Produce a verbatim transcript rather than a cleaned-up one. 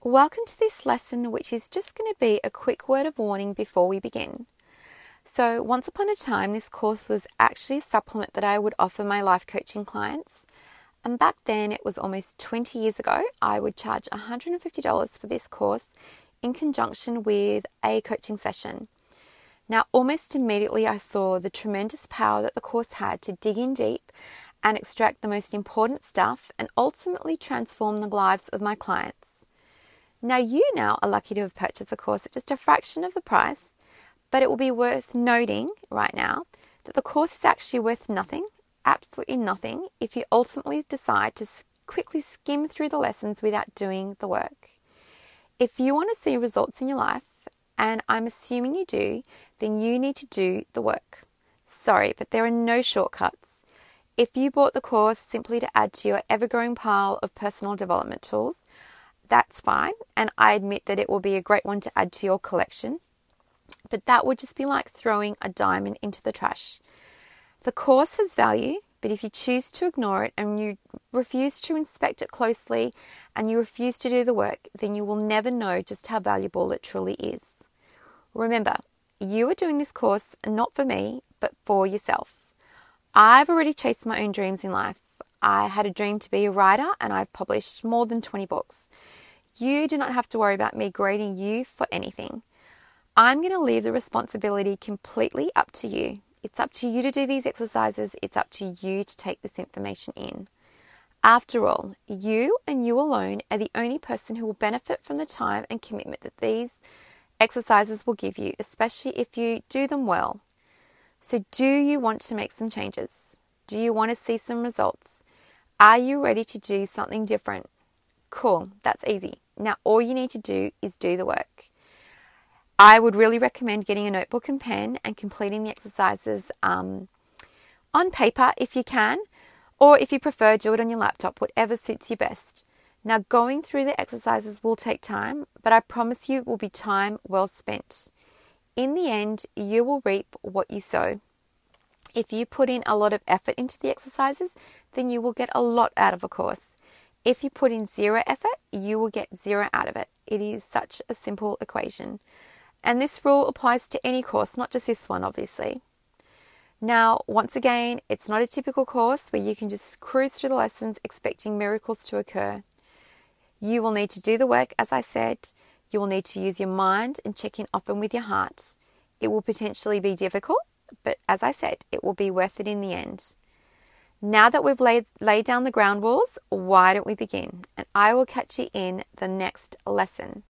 Welcome to this lesson, which is just going to be a quick word of warning before we begin. So once upon a time, this course was actually a supplement that I would offer my life coaching clients. And back then, it was almost twenty years ago, I would charge one hundred fifty dollars for this course in conjunction with a coaching session. Now, almost immediately, I saw the tremendous power that the course had to dig in deep and extract the most important stuff and ultimately transform the lives of my clients. Now, you now are lucky to have purchased a course at just a fraction of the price, but it will be worth noting right now that the course is actually worth nothing, absolutely nothing, if you ultimately decide to quickly skim through the lessons without doing the work. If you want to see results in your life, and I'm assuming you do, then you need to do the work. Sorry, but there are no shortcuts. If you bought the course simply to add to your ever-growing pile of personal development tools, that's fine, and I admit that it will be a great one to add to your collection, but that would just be like throwing a diamond into the trash. The course has value, but if you choose to ignore it and you refuse to inspect it closely and you refuse to do the work, then you will never know just how valuable it truly is. Remember, you are doing this course not for me, but for yourself. I've already chased my own dreams in life. I had a dream to be a writer, and I've published more than twenty books. You do not have to worry about me grading you for anything. I'm going to leave the responsibility completely up to you. It's up to you to do these exercises. It's up to you to take this information in. After all, you and you alone are the only person who will benefit from the time and commitment that these exercises will give you, especially if you do them well. So do you want to make some changes? Do you want to see some results? Are you ready to do something different? Cool, that's easy. Now all you need to do is do the work. I would really recommend getting a notebook and pen and completing the exercises um, on paper if you can, or if you prefer, do it on your laptop, whatever suits you best. Now going through the exercises will take time, but I promise you it will be time well spent. In the end, you will reap what you sow. If you put in a lot of effort into the exercises, then you will get a lot out of a course. If you put in zero effort, you will get zero out of it. It is such a simple equation. And this rule applies to any course, not just this one, obviously. Now, once again, it's not a typical course where you can just cruise through the lessons expecting miracles to occur. You will need to do the work, as I said. You will need to use your mind and check in often with your heart. It will potentially be difficult, but as I said, it will be worth it in the end. Now that we've laid, laid down the ground rules, why don't we begin? And I will catch you in the next lesson.